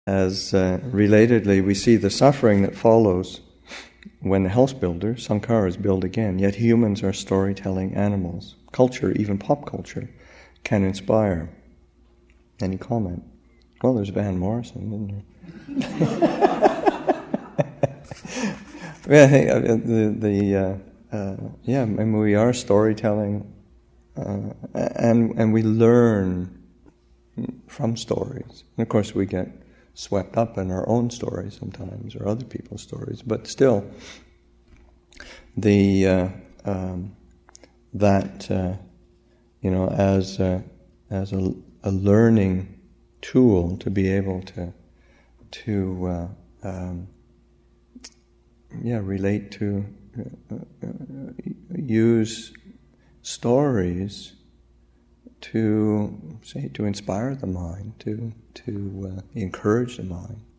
As relatedly, we see the suffering that follows when the house builders, Sankaras, build again. Yet humans are storytelling animals. Culture, even pop culture, can inspire. Any comment? Well, there's Van Morrison, isn't there? Yeah, I think we are storytelling, and we learn from stories. And of course, we get swept up in our own stories sometimes, or other people's stories. But still, as a learning tool to be able to relate to, use stories to inspire the mind, to encourage the mind.